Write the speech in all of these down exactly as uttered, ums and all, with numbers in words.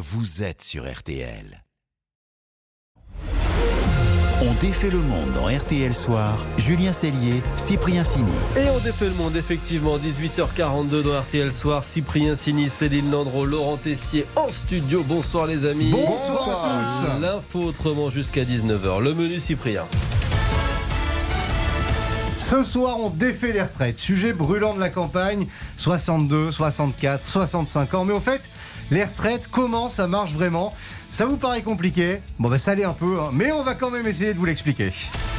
vous êtes sur R T L. On défait le monde dans R T L Soir. Julien Cellier, Cyprien Sini. Et on défait le monde, effectivement, dix-huit heures quarante-deux dans R T L Soir. Cyprien Sini, Céline Landreau, Laurent Tessier en studio. Bonsoir les amis. Bonsoir, Bonsoir à tous. L'info autrement jusqu'à dix-neuf heures. Le menu Cyprien. Ce soir, on défait les retraites. Sujet brûlant de la campagne, soixante-deux, soixante-quatre, soixante-cinq ans. Mais au fait, les retraites, comment ça marche vraiment ? Ça vous paraît compliqué ? Bon ben ça l'est un peu, hein, mais on va quand même essayer de vous l'expliquer.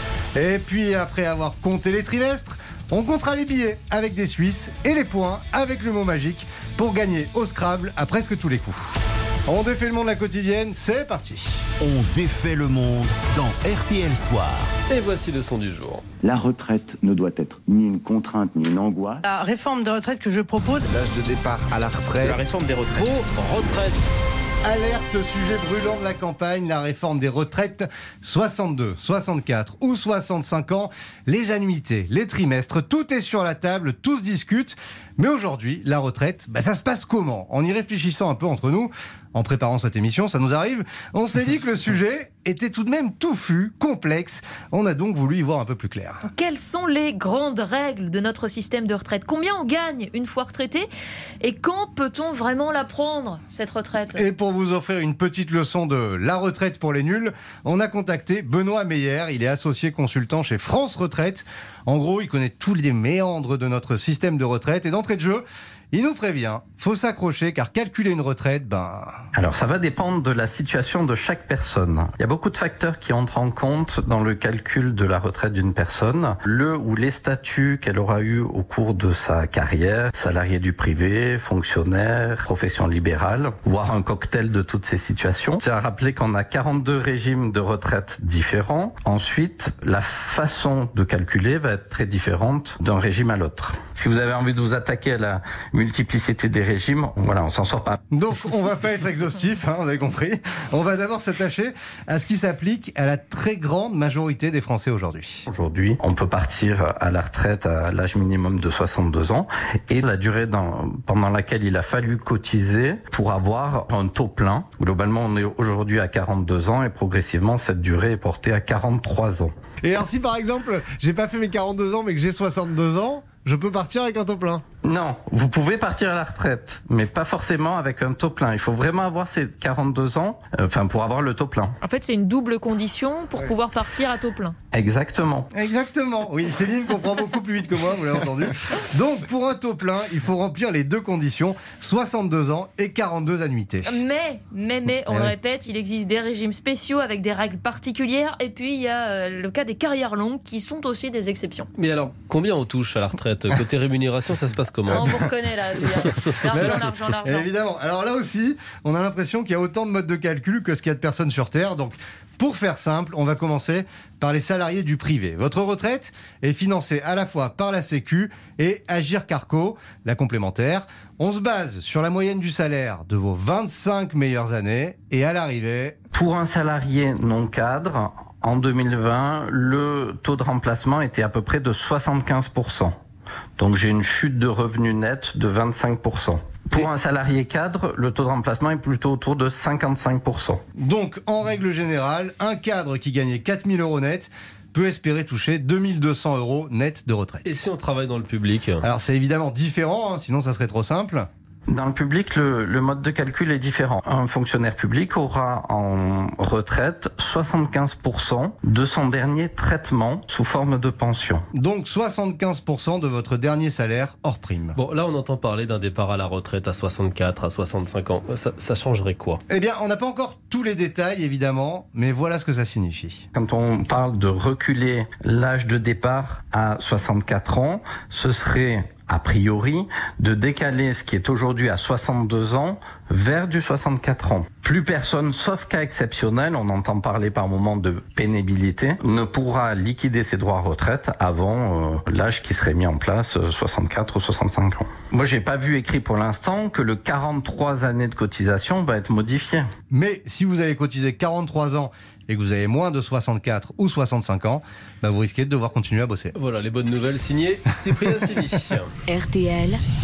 Et puis après avoir compté les trimestres, on comptera les billets avec des Suisses et les points avec le mot magique pour gagner au Scrabble à presque tous les coups. On défait le monde la quotidienne, c'est parti. On défait le monde dans R T L Soir. Et voici le son du jour. La retraite ne doit être ni une contrainte ni une angoisse. La réforme des retraites que je propose. L'âge de départ à la retraite. La réforme des retraites. Vos retraites. Alerte, sujet brûlant de la campagne, la réforme des retraites, soixante-deux, soixante-quatre ou soixante-cinq ans, les annuités, les trimestres, tout est sur la table, tout se discute. Mais aujourd'hui, la retraite, bah ça se passe comment ? En y réfléchissant un peu entre nous, en préparant cette émission, ça nous arrive, on s'est dit que le sujet était tout de même touffu, complexe. On a donc voulu y voir un peu plus clair. Quelles sont les grandes règles de notre système de retraite ? Combien on gagne une fois retraité ? Et quand peut-on vraiment la prendre, cette retraite ? Et pour vous offrir une petite leçon de la retraite pour les nuls, on a contacté Benoît Meyer. Il est associé consultant chez France Retraite. En gros, il connaît tous les méandres de notre système de retraite. Et d'entrée de jeu, il nous prévient, faut s'accrocher car calculer une retraite, ben... Alors ça va dépendre de la situation de chaque personne. Il y a beaucoup de facteurs qui entrent en compte dans le calcul de la retraite d'une personne. Le ou les statuts qu'elle aura eu au cours de sa carrière, salarié du privé, fonctionnaire, profession libérale, voire un cocktail de toutes ces situations. J'ai à rappeler qu'on a quarante-deux régimes de retraite différents. Ensuite, la façon de calculer va être très différente d'un régime à l'autre. Si vous avez envie de vous attaquer à la multiplicité des régimes, voilà, on s'en sort pas. Donc on va pas être exhaustif, hein, on a compris. On va d'abord s'attacher à ce qui s'applique à la très grande majorité des Français aujourd'hui. Aujourd'hui, on peut partir à la retraite à l'âge minimum de soixante-deux ans et la durée dans, pendant laquelle il a fallu cotiser pour avoir un taux plein. Globalement, on est aujourd'hui à quarante-deux ans et progressivement, cette durée est portée à quarante-trois ans. Et alors si par exemple, j'ai pas fait mes quarante-deux ans mais que j'ai soixante-deux ans, je peux partir avec un taux plein ? Non, vous pouvez partir à la retraite, mais pas forcément avec un taux plein. Il faut vraiment avoir ces quarante-deux ans, euh, enfin pour avoir le taux plein. En fait, c'est une double condition pour ouais. pouvoir partir à taux plein. Exactement. Exactement. Oui, Céline comprend beaucoup plus vite que moi, vous l'avez entendu. Donc, pour un taux plein, il faut remplir les deux conditions, soixante-deux ans et quarante-deux annuités. Mais, mais, mais, on eh le oui. répète, il existe des régimes spéciaux avec des règles particulières, et puis il y a euh, le cas des carrières longues qui sont aussi des exceptions. Mais alors, combien on touche à la retraite ? Côté rémunération, ça se passe comment ? On vous reconnaît là, l'argent, l'argent, l'argent. Évidemment. Alors là aussi, on a l'impression qu'il y a autant de modes de calcul que ce qu'il y a de personnes sur Terre. Donc, pour faire simple, on va commencer par les salariés du privé. Votre retraite est financée à la fois par la Sécu et Agir Carco, la complémentaire. On se base sur la moyenne du salaire de vos vingt-cinq meilleures années et à l'arrivée... Pour un salarié non cadre, en deux mille vingt, le taux de remplacement était à peu près de soixante-quinze pour cent. Donc j'ai une chute de revenus net de vingt-cinq pour cent. Pour un salarié cadre, le taux de remplacement est plutôt autour de cinquante-cinq pour cent. Donc en règle générale, un cadre qui gagnait quatre mille euros net peut espérer toucher deux mille deux cents euros net de retraite. Et si on travaille dans le public ? Alors c'est évidemment différent, hein, sinon ça serait trop simple. Dans le public, le, le mode de calcul est différent. Un fonctionnaire public aura en retraite soixante-quinze pour cent de son dernier traitement sous forme de pension. Donc soixante-quinze pour cent de votre dernier salaire hors prime. Bon, là on entend parler d'un départ à la retraite à soixante-quatre, à soixante-cinq ans. Ça, ça changerait quoi ? Eh bien, on n'a pas encore tous les détails évidemment, mais voilà ce que ça signifie. Quand on parle de reculer l'âge de départ à soixante-quatre ans, ce serait... a priori, de décaler ce qui est aujourd'hui à soixante-deux ans vers du soixante-quatre ans. Plus personne, sauf cas exceptionnel, on entend parler par moment de pénibilité, ne pourra liquider ses droits à retraite avant euh, l'âge qui serait mis en place, euh, soixante-quatre ou soixante-cinq ans. Moi, j'ai pas vu écrit pour l'instant que le quarante-trois années de cotisation va être modifié. Mais si vous avez cotisé quarante-trois ans et que vous avez moins de soixante-quatre ou soixante-cinq ans, bah vous risquez de devoir continuer à bosser. Voilà les bonnes nouvelles signées Cyprien Sini. R T L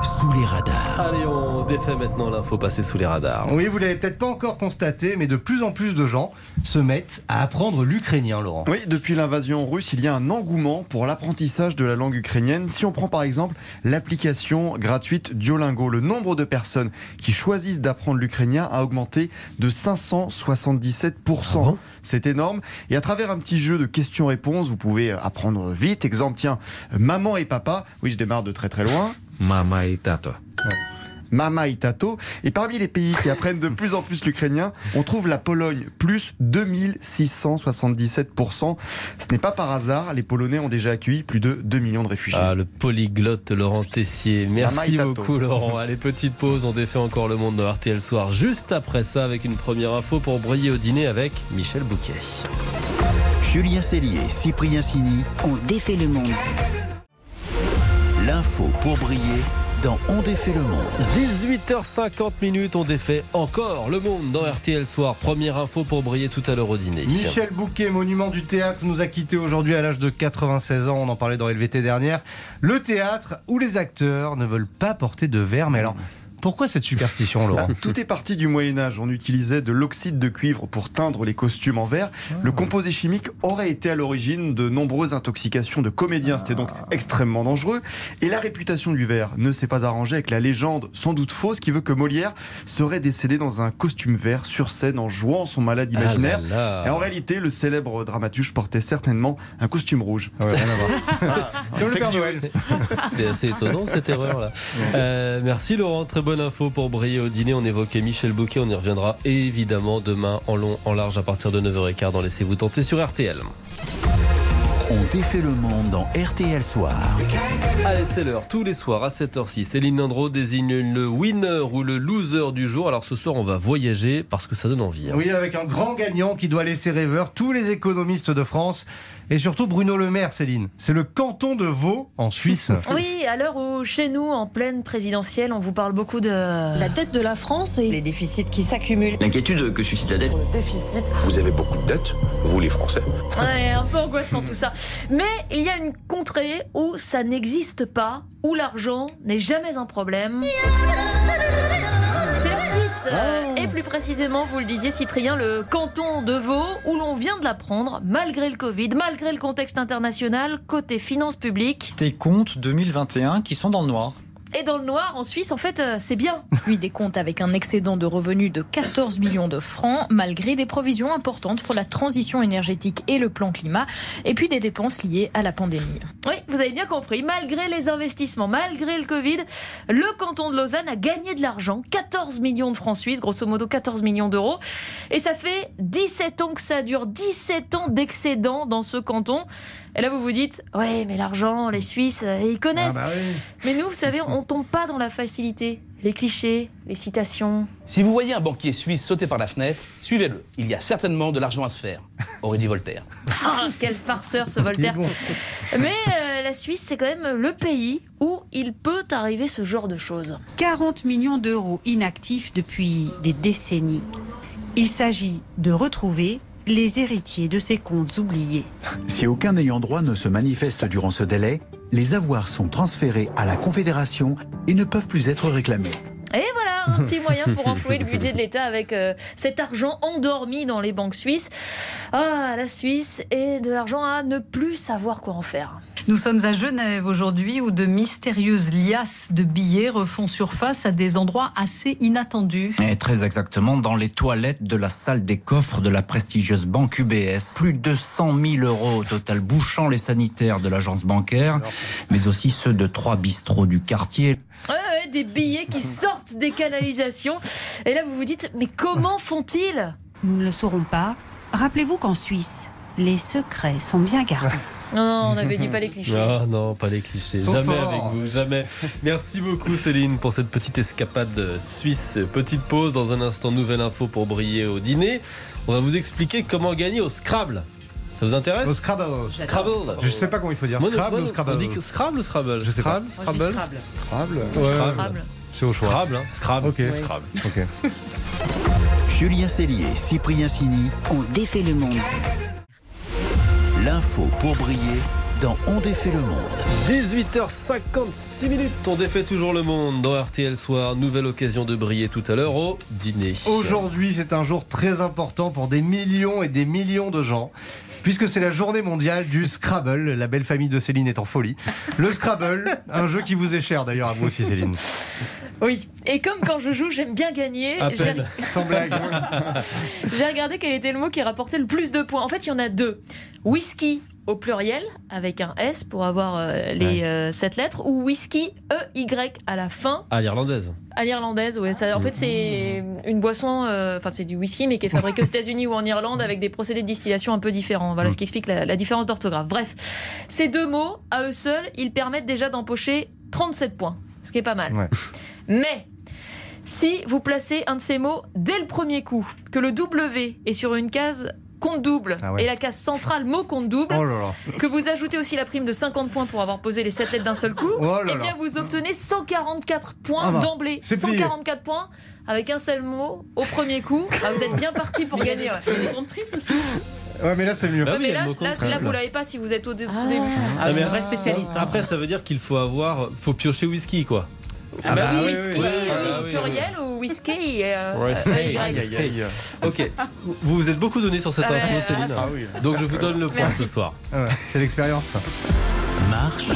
sous les radars. Allez, on défait maintenant l'info passée sous les radars. Oui, vous l'avez peut-être pas encore constaté, mais de plus en plus de gens se mettent à apprendre l'ukrainien, Laurent. Oui, depuis l'invasion russe, il y a un engouement pour l'apprentissage de la langue ukrainienne. Si on prend par exemple l'application gratuite Duolingo, le nombre de personnes qui choisissent d'apprendre l'ukrainien a augmenté de cinq cent soixante-dix-sept pour cent. Ah bon ? C'est énorme. Et à travers un petit jeu de questions-réponses, vous pouvez apprendre vite. Exemple, tiens, maman et papa. Oui, je démarre de très très loin. Mama et tato. Ouais. Mama et tato. Et parmi les pays qui apprennent de plus en plus l'ukrainien, on trouve la Pologne, plus deux mille six cent soixante-dix-sept pour cent. Ce n'est pas par hasard, les Polonais ont déjà accueilli plus de deux millions de réfugiés. Ah, le polyglotte Laurent Tessier. Merci beaucoup Laurent. Allez, petite pause, on défait encore le monde de R T L Soir. Juste après ça, avec une première info pour briller au dîner avec Michel Bouquet. Julien Cellier, Cyprien Sini. On défait le monde. L'info pour briller dans On défait le monde. dix-huit heures cinquante, on défait encore le monde dans R T L Soir. Première info pour briller tout à l'heure au dîner. Michel Bouquet, monument du théâtre, nous a quittés aujourd'hui à l'âge de quatre-vingt-seize ans. On en parlait dans L V T dernière. Le théâtre où les acteurs ne veulent pas porter de verre. Mais alors, pourquoi cette superstition, Laurent ? Tout est parti du Moyen-Âge. On utilisait de l'oxyde de cuivre pour teindre les costumes en verre. Ah. Le composé chimique aurait été à l'origine de nombreuses intoxications de comédiens. C'était donc extrêmement dangereux. Et la réputation du verre ne s'est pas arrangée avec la légende, sans doute fausse, qui veut que Molière serait décédé dans un costume vert sur scène en jouant son malade imaginaire. Ah là là. Et en réalité, le célèbre dramaturge portait certainement un costume rouge. Ah ouais, rien à voir. Ah, comme le Père Noël. C'est assez étonnant cette erreur-là. Euh, merci Laurent, très bonne info pour briller au dîner. On évoquait Michel Bouquet, on y reviendra évidemment demain en long, en large à partir de neuf heures quinze dans Laissez-vous tenter sur R T L. On défait le monde dans R T L Soir. Allez, c'est l'heure. Tous les soirs à sept heures six, Céline Landreau désigne le winner ou le loser du jour. Alors ce soir, on va voyager parce que ça donne envie. Hein. Oui, avec un grand gagnant qui doit laisser rêveur tous les économistes de France. Et surtout Bruno Le Maire, Céline. C'est le canton de Vaud, en Suisse. Oui, à l'heure où chez nous, en pleine présidentielle, on vous parle beaucoup de la dette de la France et les déficits qui s'accumulent. L'inquiétude que suscite la dette. Le déficit. Vous avez beaucoup de dettes, vous les Français. Ouais, un peu angoissant tout ça. Mais il y a une contrée où ça n'existe pas, où l'argent n'est jamais un problème. C'est la Suisse. Euh, et plus précisément, vous le disiez Cyprien, le canton de Vaud, où l'on vient de l'apprendre, malgré le Covid, malgré le contexte international, côté finances publiques. Des comptes deux mille vingt et un qui sont dans le noir. Et dans le noir, en Suisse, en fait, euh, c'est bien. Oui, des comptes avec un excédent de revenus de quatorze millions de francs, malgré des provisions importantes pour la transition énergétique et le plan climat, et puis des dépenses liées à la pandémie. Oui, vous avez bien compris. Malgré les investissements, malgré le Covid, le canton de Lausanne a gagné de l'argent, quatorze millions de francs suisses, grosso modo quatorze millions d'euros. Et ça fait dix-sept ans que ça dure, dix-sept ans d'excédent dans ce canton. Et là, vous vous dites, ouais, mais l'argent, les Suisses, ils connaissent. Ah bah oui. Mais nous, vous savez, on tombe pas dans la facilité. Les clichés, les citations. Si vous voyez un banquier suisse sauter par la fenêtre, suivez-le. Il y a certainement de l'argent à se faire, aurait dit Voltaire. Ah, quel farceur ce Voltaire. Bon. Mais euh, la Suisse, c'est quand même le pays où il peut arriver ce genre de choses. quarante millions d'euros inactifs depuis des décennies. Il s'agit de retrouver les héritiers de ces comptes oubliés. Si aucun ayant droit ne se manifeste durant ce délai, les avoirs sont transférés à la Confédération et ne peuvent plus être réclamés. Et voilà, un petit moyen pour enflouer le budget de l'État avec euh, cet argent endormi dans les banques suisses. Ah, la Suisse et de l'argent à ne plus savoir quoi en faire. Nous sommes à Genève aujourd'hui où de mystérieuses liasses de billets refont surface à des endroits assez inattendus. Et très exactement dans les toilettes de la salle des coffres de la prestigieuse banque U B S. Plus de cent mille euros au total, bouchant les sanitaires de l'agence bancaire, mais aussi ceux de trois bistrots du quartier. Ouais, ouais, des billets qui sortent des canalisations. Et là, vous vous dites, mais comment font-ils ? Nous ne le saurons pas. Rappelez-vous qu'en Suisse, les secrets sont bien gardés. Non, on avait dit pas les clichés. Ah non, pas les clichés. Jamais fort. Avec vous, jamais. Merci beaucoup Céline pour cette petite escapade suisse. Petite pause, dans un instant, nouvelle info pour briller au dîner. On va vous expliquer comment gagner au Scrabble. Ça vous intéresse ? Au Scrabble. Scrabble. Je sais pas comment il faut dire. Moi, Scrabble moi, ou Scrabble ? On dit Scrabble ou Scrabble ? Je sais Scrabble, pas. Scrabble. Scrabble. Scrabble. Ouais. Scrabble. C'est au choix. Scrabble, hein. Scrabble. Ok. Oui. Scrabble. Ok. Julien Cellier, Cyprien Sini. On défait le monde. L'info pour briller dans On défait le monde. dix-huit heures cinquante-six minutes, on défait toujours le monde dans R T L Soir. Nouvelle occasion de briller tout à l'heure au dîner. Aujourd'hui, c'est un jour très important pour des millions et des millions de gens, puisque c'est la journée mondiale du Scrabble. La belle famille de Céline est en folie. Le Scrabble, un jeu qui vous est cher d'ailleurs, à vous aussi Céline. Oui, et comme quand je joue, j'aime bien gagner. À peine. J'ai... Sans blague. J'ai regardé quel était le mot qui rapportait le plus de points. En fait, il y en a deux. Whisky au pluriel, avec un S pour avoir euh, les Ouais. euh, sept lettres, ou whisky, E Y à la fin. À l'irlandaise. À l'irlandaise, ouais. Ça, en fait, c'est une boisson, enfin, euh, c'est du whisky, mais qui est fabriqué aux États-Unis ou en Irlande avec des procédés de distillation un peu différents. Voilà ce qui explique la, la différence d'orthographe. Bref, ces deux mots, à eux seuls, ils permettent déjà d'empocher trente-sept points, ce qui est pas mal. Ouais. Mais si vous placez un de ces mots dès le premier coup, que le W est sur une case compte double Ah ouais. et la case centrale mot compte double, Oh là là. que vous ajoutez aussi la prime de cinquante points pour avoir posé les sept lettres d'un seul coup, Oh là eh bien là. vous obtenez cent quarante-quatre points Ah bah, d'emblée. c'est plié. cent quarante-quatre points avec un seul mot au premier coup. Ah, vous êtes bien parti pour gagner. Ouais. Il y a des comptes triples aussi. Ouais, mais là c'est mieux. Ah Ouais, oui, mais il y a là, le mot là, contre. là, vous l'avez pas si vous êtes au, dé- tout début. Ah, c'est mais un vrai spécialiste. hein. Après, ça veut dire qu'il faut avoir, faut piocher whisky, quoi. Ah, bah, bah oui, oui, whisky, oui, oui. euh, Ah, au oui, pluriel ou whisky euh, Ouais, euh, c'est- Y. Aïe, aïe, aïe. Ok, vous vous êtes beaucoup donné sur cette Ah, info, ouais, Céline. Ah oui. Donc je vous donne le point Merci. ce soir. Ah ouais, c'est l'expérience ça. Marche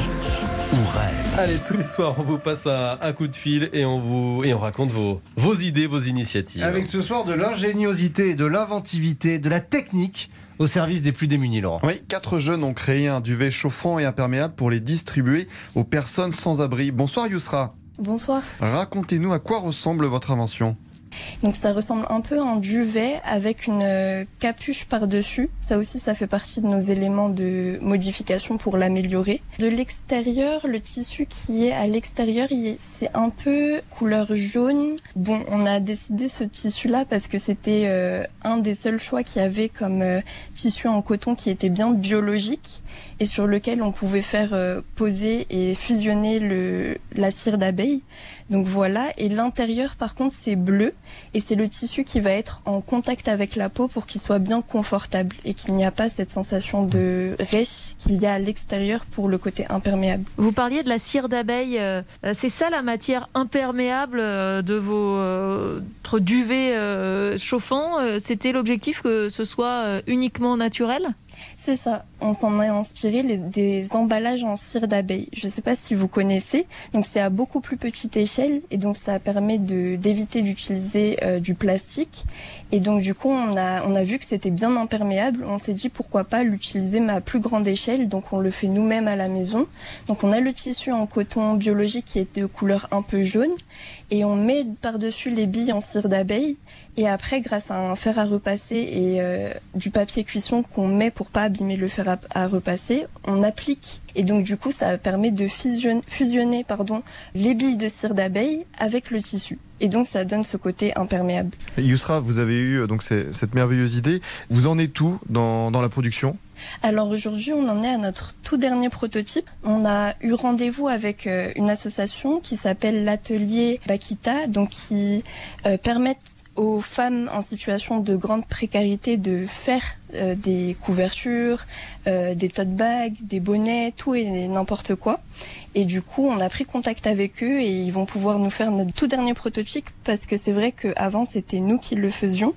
ou rêve. Allez, tous les soirs, on vous passe un, un coup de fil et on vous et on raconte vos, vos idées, vos initiatives. Avec ce soir de l'ingéniosité, de l'inventivité, de la technique au service des plus démunis, Laurent. Oui, quatre jeunes ont créé un duvet chauffant et imperméable pour les distribuer aux personnes sans abri. Bonsoir Yousra. Bonsoir. Racontez-nous à quoi ressemble votre invention. Donc ça ressemble un peu à un duvet avec une euh, capuche par-dessus. Ça aussi, ça fait partie de nos éléments de modification pour l'améliorer. De l'extérieur, le tissu qui est à l'extérieur, il est- c'est un peu couleur jaune. Bon, on a décidé ce tissu-là parce que c'était euh, un des seuls choix qu'il y avait comme euh, tissu en coton qui était bien biologique et sur lequel on pouvait faire euh, poser et fusionner le, la cire d'abeille. Donc voilà, et l'intérieur par contre c'est bleu et c'est le tissu qui va être en contact avec la peau pour qu'il soit bien confortable et qu'il n'y a pas cette sensation de rêche qu'il y a à l'extérieur pour le côté imperméable. Vous parliez de la cire d'abeille. euh, C'est ça la matière imperméable euh, de vos euh, votre duvet euh, chauffant. euh, C'était l'objectif que ce soit euh, uniquement naturel ? C'est ça, on s'en a inspiré les, des emballages en cire d'abeille. Je ne sais pas si vous connaissez, donc c'est à beaucoup plus petite échelle et donc ça permet de d'éviter d'utiliser euh, du plastique. Et donc du coup on a on a vu que c'était bien imperméable. On s'est dit pourquoi pas l'utiliser mais à plus grande échelle. Donc on le fait nous-mêmes à la maison. Donc on a le tissu en coton biologique qui est de couleur un peu jaune et on met par-dessus les billes en cire d'abeille. Et après, grâce à un fer à repasser et euh, du papier cuisson qu'on met pour pas abîmer le fer à, à repasser, on applique. Et donc du coup, ça permet de fusionner, fusionner pardon, les billes de cire d'abeille avec le tissu. Et donc ça donne ce côté imperméable. Yousra, vous avez eu donc c'est- cette merveilleuse idée. Vous en êtes où dans, dans la production ? Alors aujourd'hui, on en est à notre tout dernier prototype. On a eu rendez-vous avec euh, une association qui s'appelle l'Atelier Bakita, donc qui euh, permettent aux femmes en situation de grande précarité de faire euh, des couvertures, euh, des tote bags, des bonnets, tout et n'importe quoi. Et du coup, on a pris contact avec eux et ils vont pouvoir nous faire notre tout dernier prototype parce que c'est vrai qu'avant, c'était nous qui le faisions.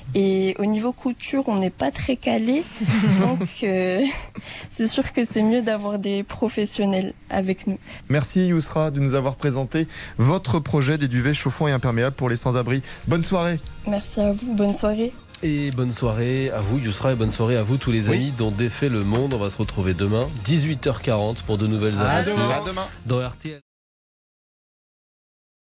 Et au niveau couture, on n'est pas très calé. Donc, euh, c'est sûr que c'est mieux d'avoir des professionnels avec nous. Merci Yousra de nous avoir présenté votre projet des duvets chauffants et imperméables pour les sans-abri. Bonne soirée. Merci à vous. Bonne soirée. Et bonne soirée à vous, Yousra, et bonne soirée à vous, tous les amis dont défait le monde. On va se retrouver demain, dix-huit heures quarante, pour de nouvelles À aventures demain. À demain. dans R T L.